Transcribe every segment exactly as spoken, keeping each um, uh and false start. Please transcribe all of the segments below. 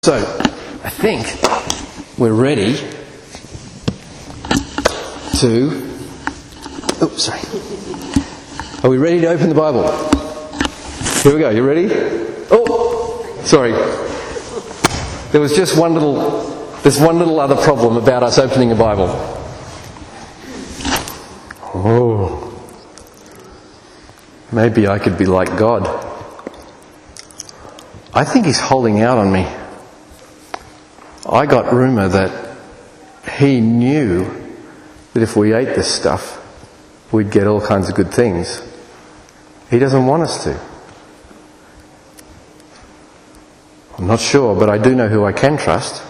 So, I think we're ready to... Oh, sorry. Are we ready to open the Bible? Here we go. You ready? Oh, sorry. There was just one little... There's one little other problem about us opening a Bible. Oh. Maybe I could be like God. I think He's holding out on me. I got rumour that He knew that if we ate this stuff, we'd get all kinds of good things. He doesn't want us to. I'm not sure, but I do know who I can trust.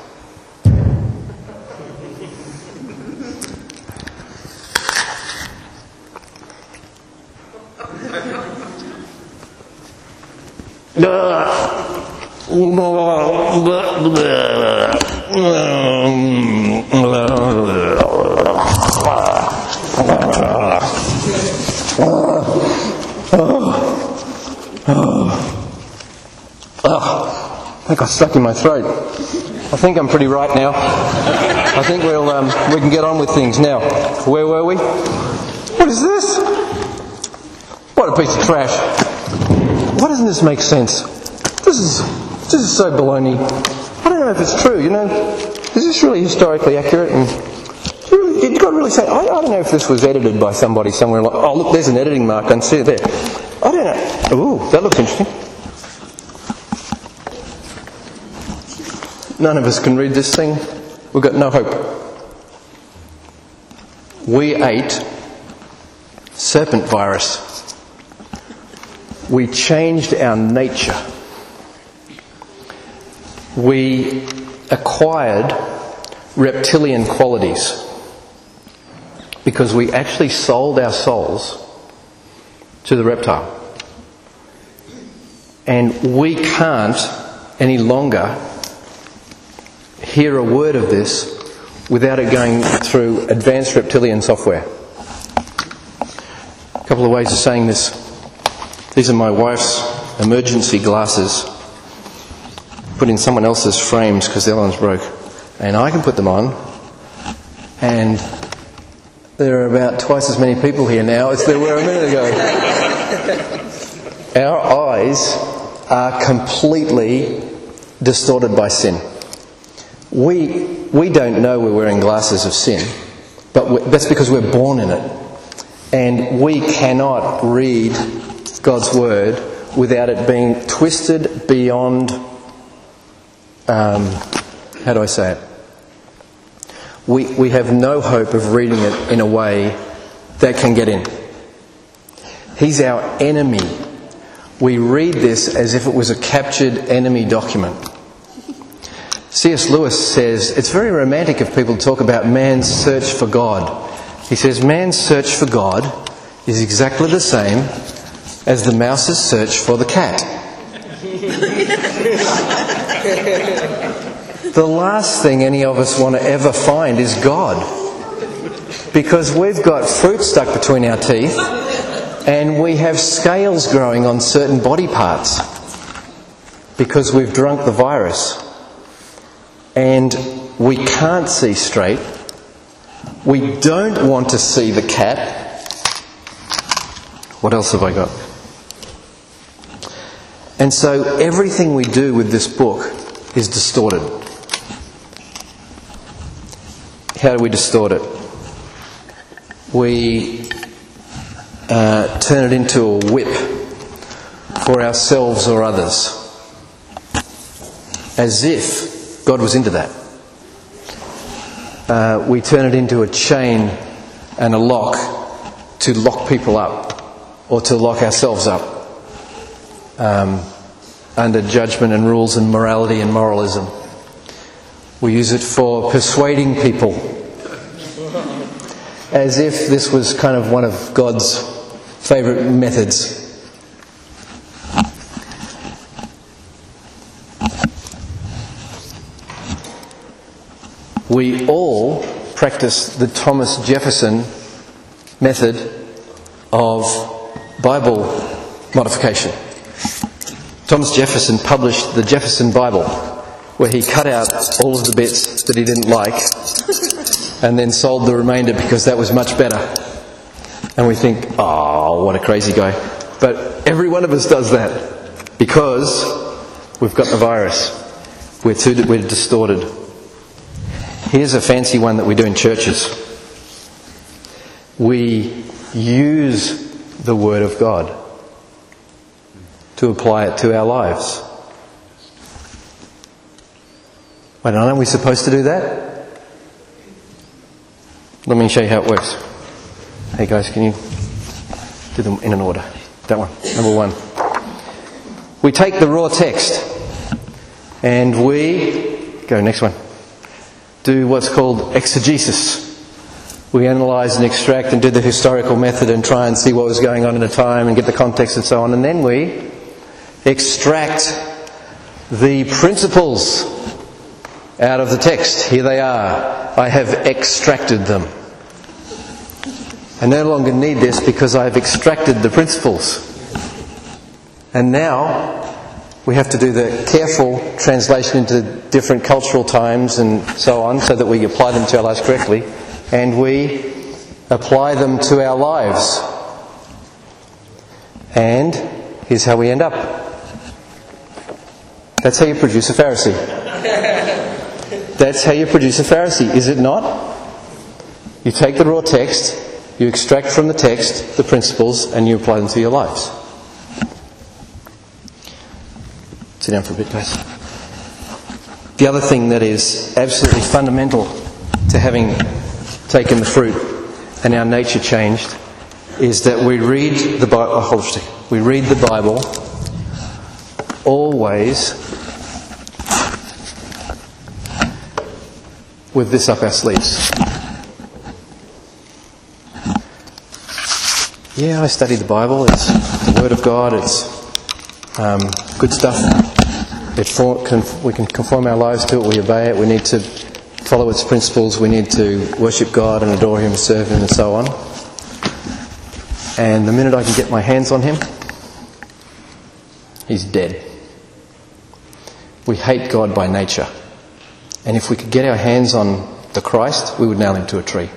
I got stuck in my throat. I think I'm pretty right now. I think we'll um, we can get on with things now. Where were we? What is this? What a piece of trash! Why doesn't this make sense? This is this is so baloney. I don't know if it's true. You know, is this really historically accurate? And really, you've got to really say. I, I don't know if this was edited by somebody somewhere. Like, oh, look, there's an editing mark. I can see it there. I don't know. Ooh, that looks interesting. None of us can read this thing. We've got no hope. We ate serpent virus. We changed our nature. We acquired reptilian qualities because we actually sold our souls to the reptile. And we can't any longer hear a word of this without it going through advanced reptilian software. A couple of ways of saying this. These are my wife's emergency glasses. Put in someone else's frames because the other one's broke. And I can put them on. And there are about twice as many people here now as there were a minute ago. Our eyes are completely distorted by sin. We we don't know we're wearing glasses of sin, but that's because we're born in it. And we cannot read God's Word without it being twisted beyond, um, how do I say it? We, we have no hope of reading it in a way that can get in. He's our enemy. We read this as if it was a captured enemy document. C S Lewis says, it's very romantic if people talk about man's search for God. He says, man's search for God is exactly the same as the mouse's search for the cat. The last thing any of us want to ever find is God. Because we've got fruit stuck between our teeth and we have scales growing on certain body parts because we've drunk the virus. And we can't see straight. We don't want to see the cat. What else have I got? And so everything we do with this book is distorted. How do we distort it? We uh, turn it into a whip for ourselves or others, as if God was into that. Uh, we turn it into a chain and a lock to lock people up or to lock ourselves up um, under judgment and rules and morality and moralism. We use it for persuading people as if this was kind of one of God's favourite methods. We all practice the Thomas Jefferson method of Bible modification. Thomas Jefferson published the Jefferson Bible, where he cut out all of the bits that he didn't like and then sold the remainder because that was much better. And we think, oh, what a crazy guy. But every one of us does that because we've got the virus. We're too we're distorted. Here's a fancy one that we do in churches. We use the Word of God to apply it to our lives. Wait, aren't we supposed to do that? Let me show you how it works. Hey guys, can you do them in an order? That one, number one. We take the raw text and we, go next one, do what's called exegesis. We analyse and extract and do the historical method and try and see what was going on in the time and get the context and so on. And then we extract the principles out of the text. Here they are. I have extracted them. I no longer need this because I have extracted the principles. And now we have to do the careful translation into different cultural times and so on so that we apply them to our lives correctly. And we apply them to our lives. And here's how we end up. That's how you produce a Pharisee. That's how you produce a Pharisee, is it not? You take the raw text, you extract from the text the principles, and you apply them to your lives. Sit down for a bit, guys. The other thing that is absolutely fundamental to having taken the fruit and our nature changed is that we read the Bible. Oh, hold on a second. We read the Bible always with this up our sleeves. Yeah, I study the Bible. It's the Word of God. It's um, good stuff. It for, can, we can conform our lives to it. We obey it. We need to follow its principles. We need to worship God and adore Him, serve Him, and so on. And the minute I can get my hands on Him, He's dead. We hate God by nature. And if we could get our hands on the Christ, we would nail Him to a tree.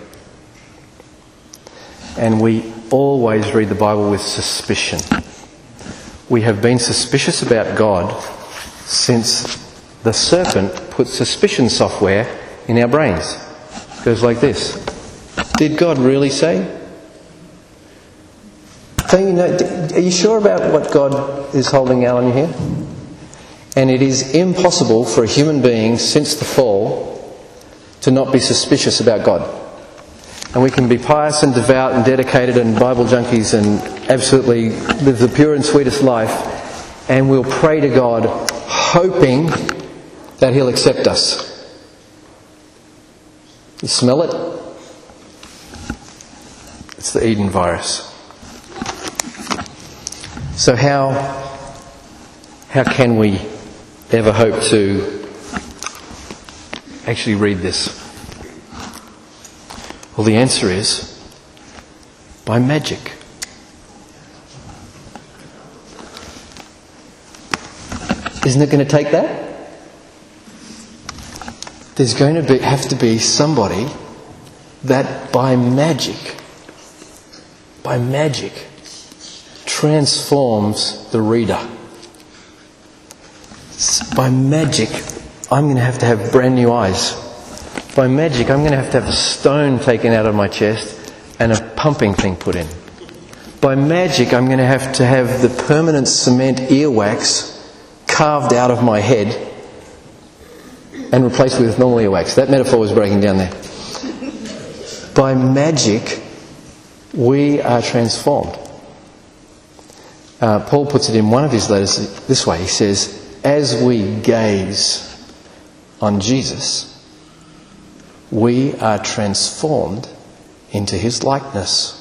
And we always read the Bible with suspicion. We have been suspicious about God since the serpent put suspicion software in our brains. It goes like this. Did God really say? Don't you know, are you sure about what God is holding out on you here? And it is impossible for a human being since the fall to not be suspicious about God. And we can be pious and devout and dedicated and Bible junkies and absolutely live the pure and sweetest life, and we'll pray to God hoping that He'll accept us. You smell it? It's the Eden virus. So how how can we ever hope to actually read this? Well, the answer is by magic. Isn't it going to take that? There's going to be, have to be somebody that by magic, by magic, transforms the reader. By magic, I'm going to have to have brand new eyes. By magic, I'm going to have to have a stone taken out of my chest and a pumping thing put in. By magic, I'm going to have to have the permanent cement earwax carved out of my head and replaced with normal earwax. That metaphor was breaking down there. By magic, we are transformed. Uh, Paul puts it in one of his letters this way. He says, as we gaze on Jesus, we are transformed into His likeness.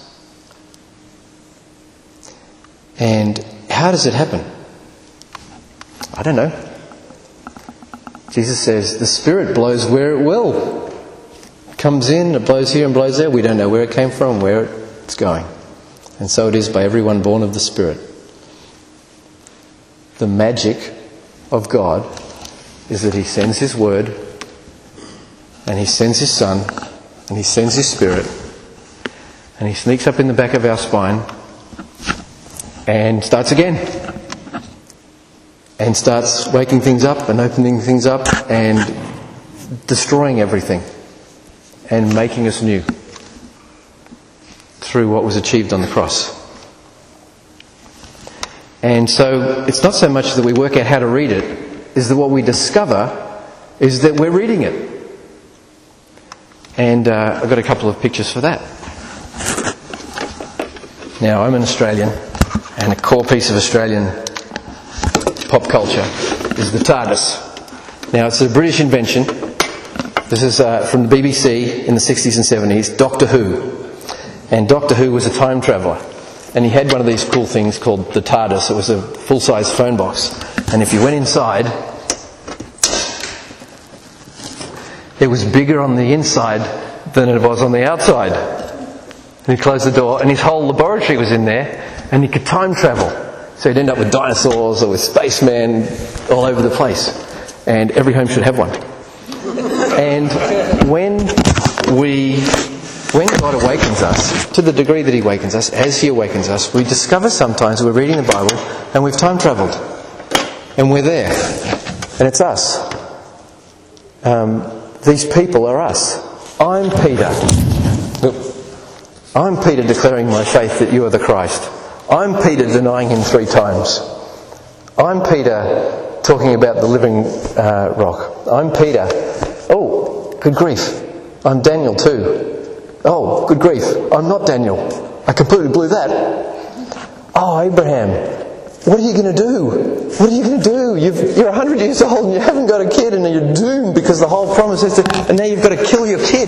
And how does it happen? I don't know. Jesus says the Spirit blows where it will. It comes in, it blows here and blows there. We don't know where it came from, where it's going. And so it is by everyone born of the Spirit. The magic of God is that he sends his word, and he sends his Son, and he sends his Spirit, and he sneaks up in the back of our spine and starts again. And starts waking things up and opening things up and destroying everything and making us new through what was achieved on the cross. And so it's not so much that we work out how to read it, is that what we discover is that we're reading it. And uh, I've got a couple of pictures for that. Now, I'm an Australian, and a core piece of Australian pop culture is the TARDIS. Now, it's a British invention. This is uh, from the B B C in the sixties and seventies, Doctor Who. And Doctor Who was a time traveller. And he had one of these cool things called the TARDIS. It was a full-size phone box. And if you went inside, it was bigger on the inside than it was on the outside. And he closed the door, and his whole laboratory was in there, and he could time travel. So he'd end up with dinosaurs or with spacemen all over the place. And every home should have one. And when we, when God awakens us, to the degree that he awakens us, as he awakens us, we discover sometimes we're reading the Bible and we've time travelled. And we're there. And it's us. Um, these people are us. I'm Peter. I'm Peter declaring my faith that you are the Christ. I'm Peter denying him three times. I'm Peter talking about the living uh, rock. I'm Peter. Oh, good grief. I'm Daniel too. Oh, good grief. I'm not Daniel. I completely blew that. Oh, Abraham. What are you going to do? What are you going to do? You've, you're one hundred years old and you haven't got a kid and you're doomed because the whole promise is to... And now you've got to kill your kid.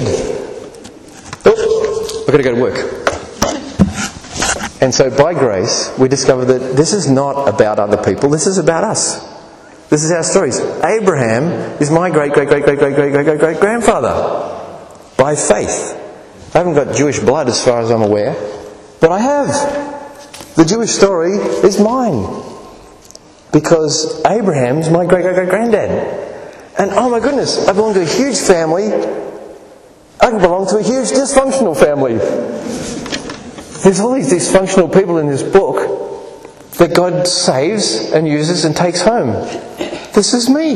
Oh, I've got to go to work. And so by grace, we discover that this is not about other people, this is about us. This is our stories. Abraham is my great, great, great, great, great, great, great, great, great grandfather. By faith. I haven't got Jewish blood as far as I'm aware, but I have. The Jewish story is mine. Because Abraham's my great, great, great granddad. And oh my goodness, I belong to a huge family. I can belong to a huge dysfunctional family. There's all these dysfunctional people in this book that God saves and uses and takes home. This is me.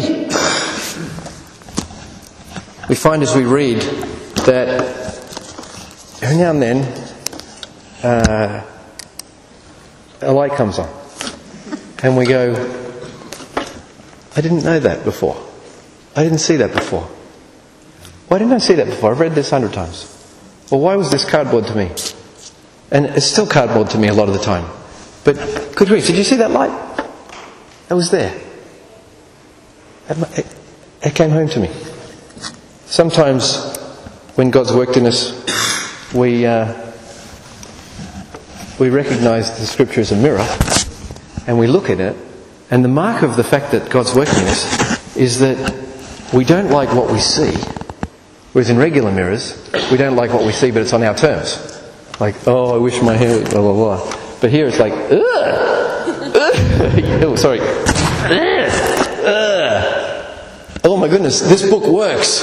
We find as we read that every now and then uh, a light comes on. And we go, I didn't know that before. I didn't see that before. Why didn't I see that before? I've read this a hundred times. Well, why was this cardboard to me? And it's still cardboard to me a lot of the time. But, good grief, did you see that light? It was there. It, it came home to me. Sometimes, when God's worked in us, we uh, we recognise the Scripture as a mirror, and we look at it, and the mark of the fact that God's working in us is that we don't like what we see, whereas in regular mirrors, we don't like what we see, but it's on our terms. Like, oh, I wish my hair... blah, blah, blah. But here it's like, ugh! Ugh! Oh, sorry. Ugh! Ugh! Oh my goodness, this book works!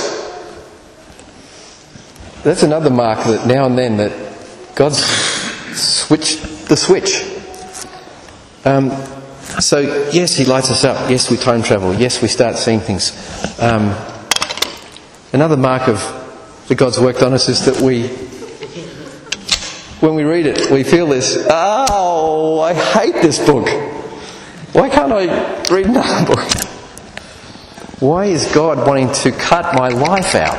That's another mark that now and then that God's switched the switch. Um, so, yes, he lights us up. Yes, we time travel. Yes, we start seeing things. Um, another mark of that God's worked on us is that we... when we read it, we feel this, oh, I hate this book. Why can't I read another book? Why is God wanting to cut my life out?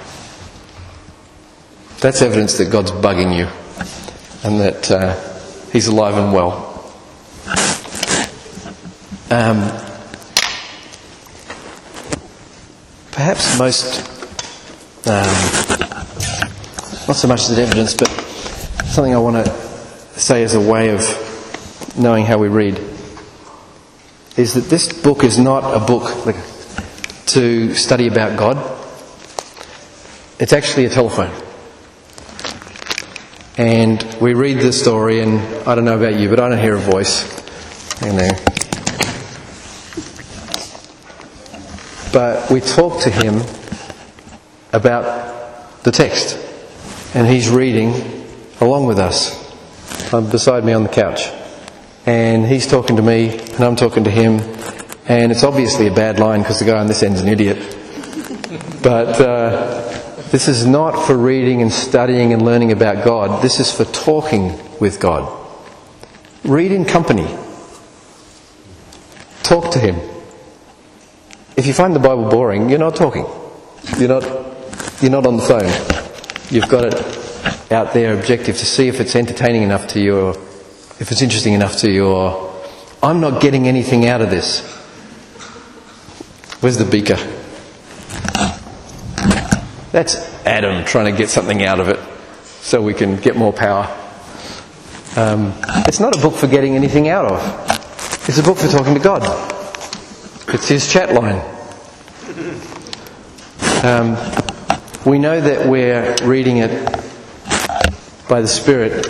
That's evidence that God's bugging you and that uh, He's alive and well. Um, perhaps most, um, not so much as evidence, but something I want to say as a way of knowing how we read is that this book is not a book to study about God. It's actually a telephone. And we read the story, and I don't know about you, but I don't hear a voice. You know. but we talk to him about the text, and he's reading along with us. I'm beside me on the couch, and he's talking to me, and I'm talking to him, and it's obviously a bad line because the guy on this end's an idiot. But uh, this is not for reading and studying and learning about God. This is for talking with God. Read in company. Talk to him. If you find the Bible boring, you're not talking. You're not, you're not on the phone. You've got it out there objective to see if it's entertaining enough to you, or if it's interesting enough to you, or I'm not getting anything out of this. Where's the beaker? That's Adam trying to get something out of it so we can get more power. Um, it's not a book for getting anything out of. It's a book for talking to God. It's his chat line. Um, we know that we're reading it by the Spirit.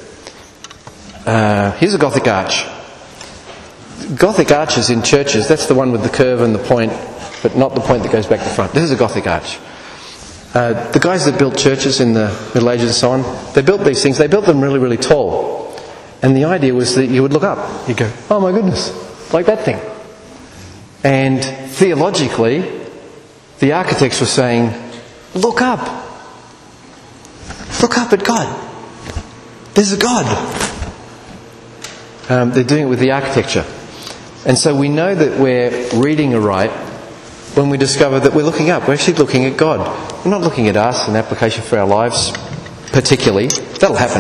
Uh, here's a Gothic arch. Gothic arches in churches, that's the one with the curve and the point, but not the point that goes back to front. This is a Gothic arch. Uh, the guys that built churches in the Middle Ages and so on, they built these things, they built them really, really tall. And the idea was that you would look up. You'd go, oh my goodness, like that thing. And theologically, the architects were saying, look up. Look up at God. There's a God. Um, they're doing it with the architecture. And so we know that we're reading aright when we discover that we're looking up. We're actually looking at God. We're not looking at us, an application for our lives, particularly. That'll happen.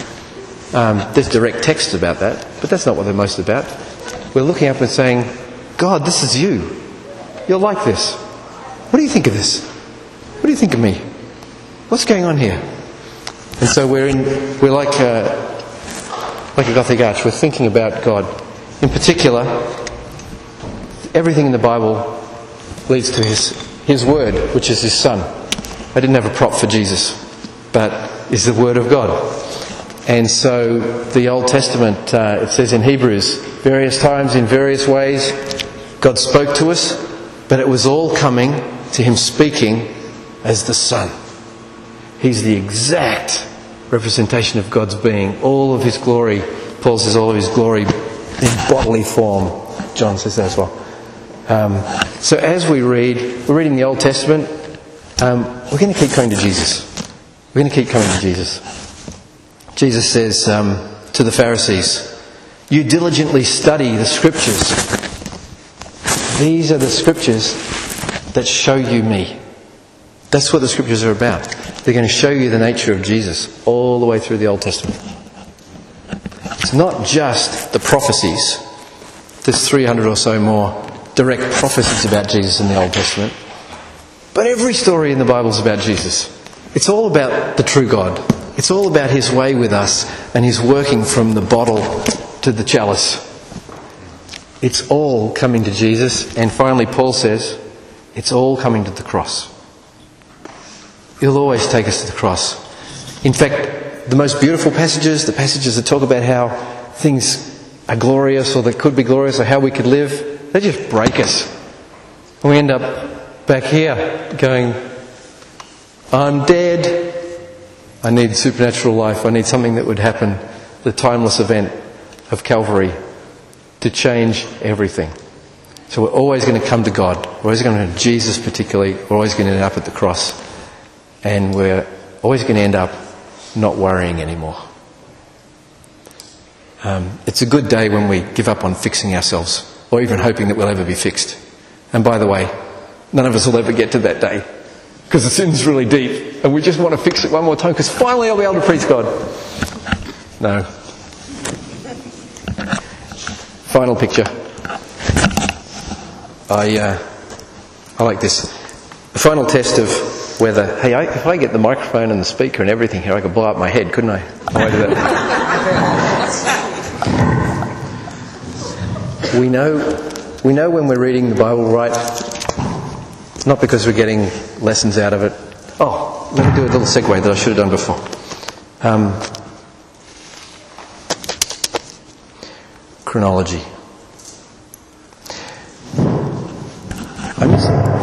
Um, there's direct text about that, but that's not what they're most about. We're looking up and saying, God, this is you. You're like this. What do you think of this? What do you think of me? What's going on here? And so we're in, we're like a, like a Gothic arch. We're thinking about God. In particular, everything in the Bible leads to his his word, which is his Son. I didn't have a prop for Jesus, but is the word of God. And so the Old Testament, uh, it says in Hebrews, various times in various ways God spoke to us, but it was all coming to him speaking as the Son. He's the exact representation of God's being. All of his glory, Paul says all of his glory in bodily form. John says that as well. Um, so as we read, we're reading the Old Testament, um, we're going to keep coming to Jesus. We're going to keep coming to Jesus. Jesus says um, to the Pharisees, you diligently study the Scriptures. These are the Scriptures that show you me. That's what the Scriptures are about. They're going to show you the nature of Jesus all the way through the Old Testament. It's not just the prophecies. There's three hundred or so more direct prophecies about Jesus in the Old Testament. But every story in the Bible is about Jesus. It's all about the true God. It's all about his way with us and his working from the bottle to the chalice. It's all coming to Jesus. And finally, Paul says, it's all coming to the cross. He'll always take us to the cross. In fact, the most beautiful passages, the passages that talk about how things are glorious or that could be glorious or how we could live, they just break us. And we end up back here going, I'm dead. I need supernatural life. I need something that would happen, the timeless event of Calvary, to change everything. So we're always going to come to God. We're always going to come to Jesus particularly. We're always going to end up at the cross. And we're always going to end up not worrying anymore. Um, it's a good day when we give up on fixing ourselves, or even hoping that we'll ever be fixed. And by the way, none of us will ever get to that day, because the sin's really deep, and we just want to fix it one more time, because finally I'll be able to preach God. No. Final picture. I uh, I like this. The final test of whether, hey, I, if I get the microphone and the speaker and everything here, I could blow up my head, couldn't I? I do that. We know, we know when we're reading the Bible right, not because we're getting lessons out of it. Oh, let me do a little segue that I should have done before. Um, chronology. I'm just,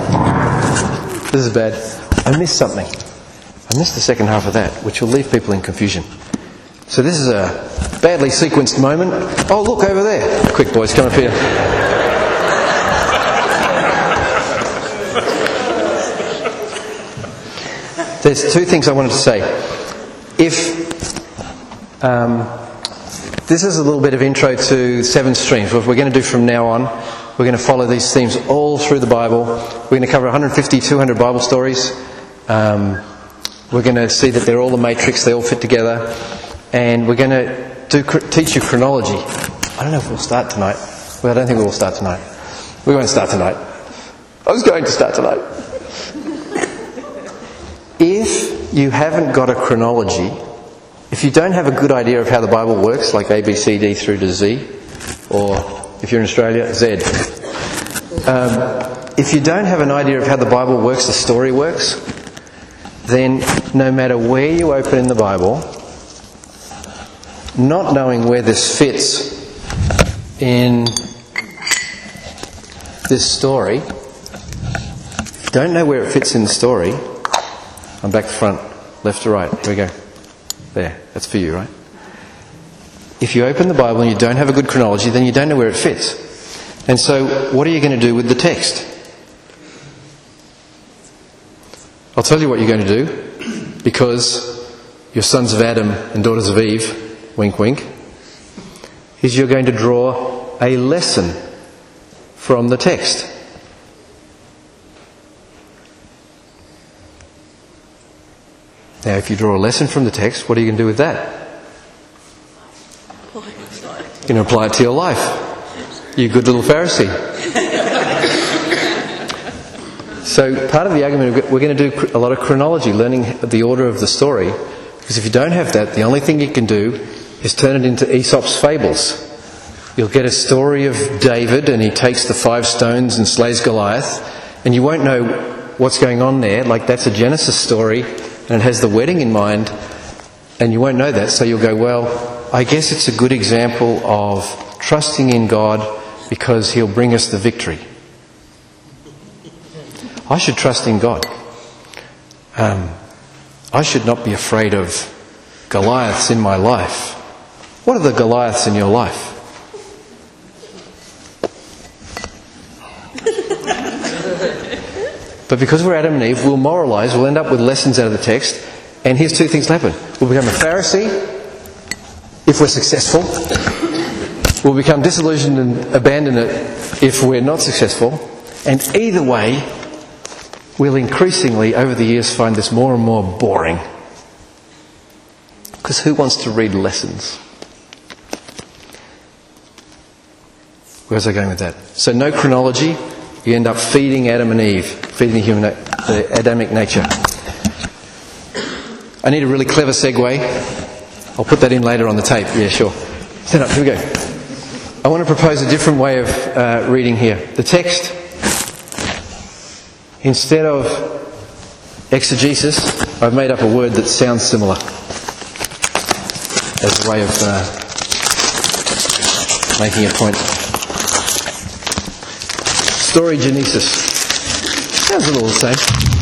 This is bad. I missed something. I missed the second half of that, which will leave people in confusion. So this is a badly sequenced moment. Oh, look over there. Quick, boys, come up here. There's two things I wanted to say. If um, this is a little bit of intro to seven streams, what we're going to do from now on, we're going to follow these themes all through the Bible. We're going to cover one hundred fifty, two hundred Bible stories. Um, we're going to see that they're all the matrix, they all fit together. And we're going to do, teach you chronology. I don't know if we'll start tonight. Well, I don't think we will start tonight. We won't start tonight. I was going to start tonight. If you haven't got a chronology, if you don't have a good idea of how the Bible works, like A, B, C, D through to Z, or if you're in Australia, Z. Um, if you don't have an idea of how the Bible works, the story works, then no matter where you open in the Bible, not knowing where this fits in this story, if you don't know where it fits in the story, I'm back to front, left to right, here we go. There, that's for you, right? If you open the Bible and you don't have a good chronology, then you don't know where it fits. And so, what are you going to do with the text? I'll tell you what you're going to do, because you're sons of Adam and daughters of Eve, wink wink, is you're going to draw a lesson from the text. Now, if you draw a lesson from the text, what are you going to do with that? You're going to apply it to your life. You good little Pharisee. So part of the argument, we're going to do a lot of chronology, learning the order of the story. Because if you don't have that, the only thing you can do is turn it into Aesop's fables. You'll get a story of David, and he takes the five stones and slays Goliath, and you won't know what's going on there. Like, that's a Genesis story, and it has the wedding in mind, and you won't know that. So you'll go, well, I guess it's a good example of trusting in God because He'll bring us the victory. I should trust in God. Um, I should not be afraid of Goliaths in my life. What are the Goliaths in your life? But because we're Adam and Eve, we'll moralise, we'll end up with lessons out of the text, and here's two things that happen. We'll become a Pharisee if we're successful. We'll become disillusioned and abandon it if we're not successful. And either way, we'll increasingly, over the years, find this more and more boring. Because who wants to read lessons? Where's I going with that? So no chronology, you end up feeding Adam and Eve, feeding the human, the Adamic nature. I need a really clever segue. I'll put that in later on the tape. Yeah, sure. Stand up, here we go. I want to propose a different way of uh, reading here. The text, instead of exegesis, I've made up a word that sounds similar as a way of uh, making a point. Storygenesis. Sounds a little the same.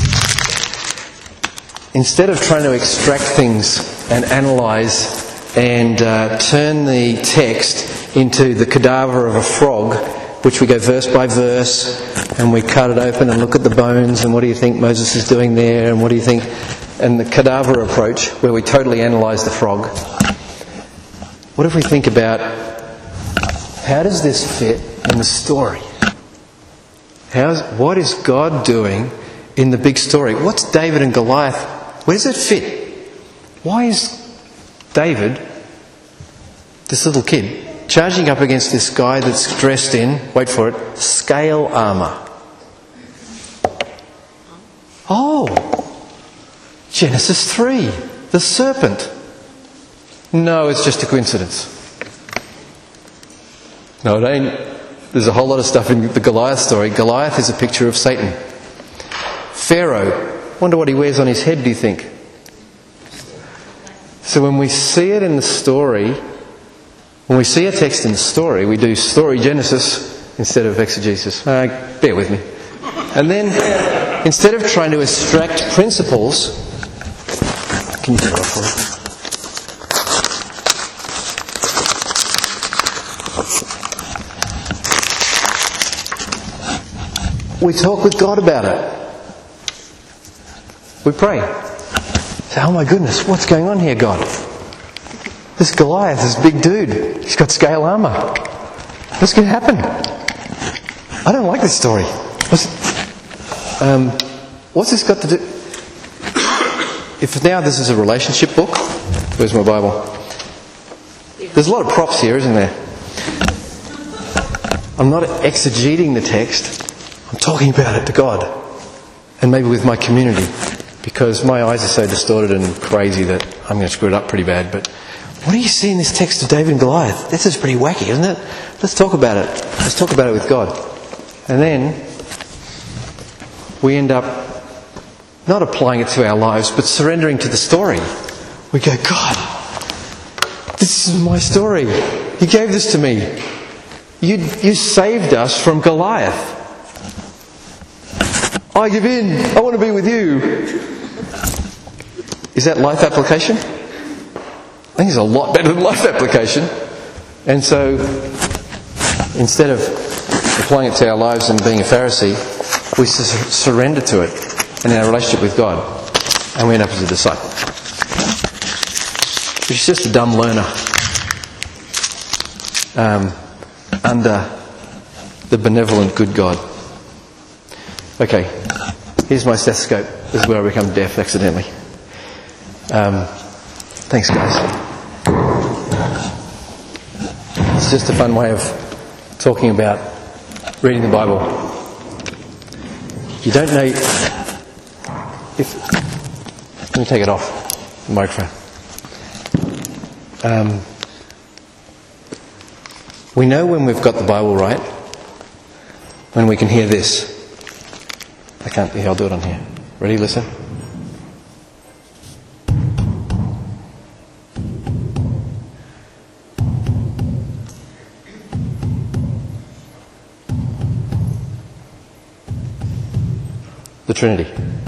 Instead of trying to extract things and analyse and uh, turn the text into the cadaver of a frog, which we go verse by verse and we cut it open and look at the bones and what do you think Moses is doing there and what do you think, and the cadaver approach where we totally analyse the frog. What if we think about how does this fit in the story? How's, what is God doing in the big story? What's David and Goliath? Where does it fit? Why is David, this little kid, charging up against this guy that's dressed in, wait for it, scale armour? Oh, Genesis three, the serpent. No, it's just a coincidence. No, it ain't. There's a whole lot of stuff in the Goliath story. Goliath is a picture of Satan. Pharaoh, wonder what he wears on his head, do you think? So when we see it in the story, when we see a text in the story, we do story genesis instead of exegesis. Uh, bear with me. And then instead of trying to extract principles, can you turn it off for me? We talk with God about it. We pray. Say, oh my goodness, what's going on here, God? This Goliath, this big dude, he's got scale armour. What's going to happen? I don't like this story. What's, um, what's this got to do? If now this is a relationship book, where's my Bible? There's a lot of props here, isn't there? I'm not exegeting the text. I'm talking about it to God, and maybe with my community, because my eyes are so distorted and crazy that I'm going to screw it up pretty bad. But what do you see in this text of David and Goliath? This is pretty wacky, isn't it? Let's talk about it. Let's talk about it with God. And then we end up not applying it to our lives, but surrendering to the story. We go, God, this is my story. You gave this to me. You, you saved us from Goliath. I give in. I want to be with you. Is that life application? I think it's a lot better than life application. And so, instead of applying it to our lives and being a Pharisee, we sur- surrender to it in our relationship with God, and we end up as a disciple. Which is just a dumb learner um, under the benevolent good God. Okay, here's my stethoscope. This is where I become deaf accidentally. Um, thanks, guys. It's just a fun way of talking about reading the Bible. You don't know if. Let me take it off the microphone. Um, we know when we've got the Bible right when we can hear this. I can't. Here, I'll do it on here. Ready? Listen. The Trinity.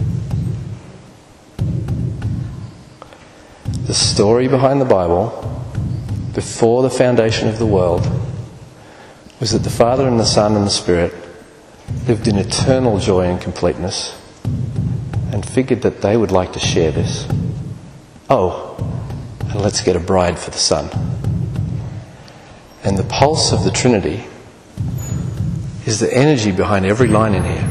The story behind the Bible, before the foundation of the world, was that the Father and the Son and the Spirit lived in eternal joy and completeness, and figured that they would like to share this. Oh, and let's get a bride for the Son. And the pulse of the Trinity is the energy behind every line in here.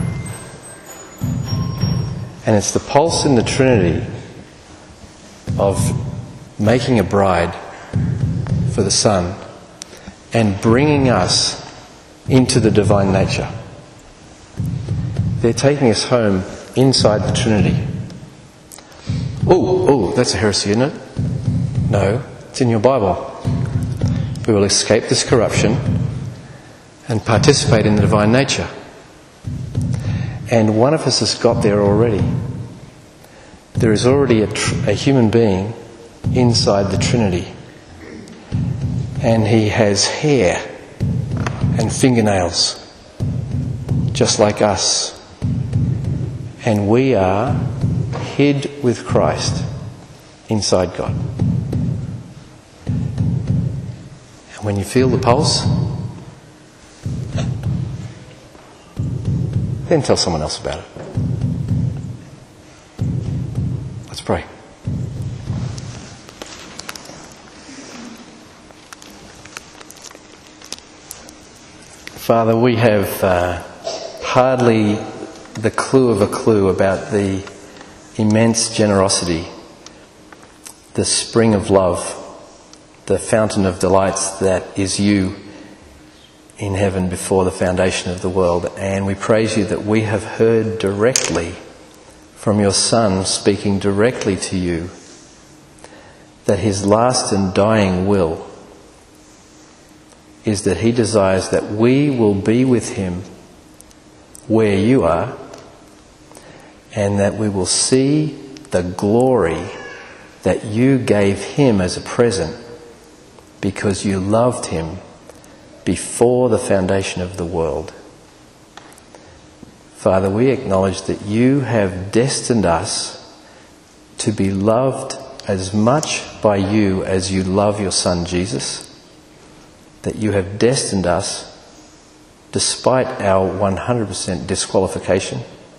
And it's the pulse in the Trinity of making a bride for the Son and bringing us into the divine nature. They're taking us home inside the Trinity. Oh, oh, that's a heresy, isn't it? No, it's in your Bible. We will escape this corruption and participate in the divine nature. And one of us has got there already. There is already a, tr- a human being inside the Trinity. And he has hair and fingernails, just like us. And we are hid with Christ inside God. And when you feel the pulse, then tell someone else about it. Let's pray. Father, we have uh, hardly the clue of a clue about the immense generosity, the spring of love, the fountain of delights that is you in heaven before the foundation of the world. And we praise you that we have heard directly from your Son, speaking directly to you, that his last and dying will is that he desires that we will be with him where you are, and that we will see the glory that you gave him as a present because you loved him before the foundation of the world. Father, we acknowledge that you have destined us to be loved as much by you as you love your Son Jesus, that you have destined us, despite our one hundred percent disqualification,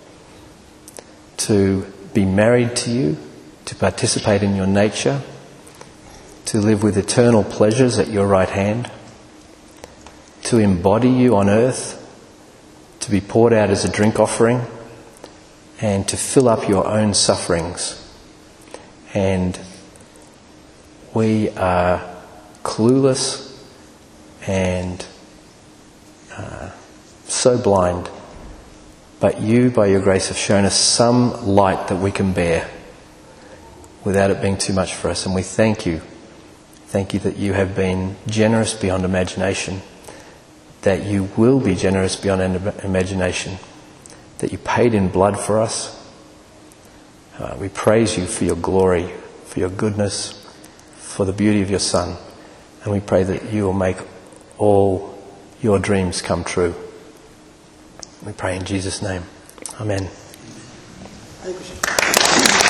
to be married to you, to participate in your nature, to live with eternal pleasures at your right hand, to embody you on earth, to be poured out as a drink offering, and to fill up your own sufferings. And we are clueless and uh, so blind. But you, by your grace, have shown us some light that we can bear without it being too much for us. And we thank you. Thank you that you have been generous beyond imagination, that you will be generous beyond imagination, that you paid in blood for us. Uh, we praise you for your glory, for your goodness, for the beauty of your Son. And we pray that you will make all your dreams come true. We pray in Jesus' name. Amen.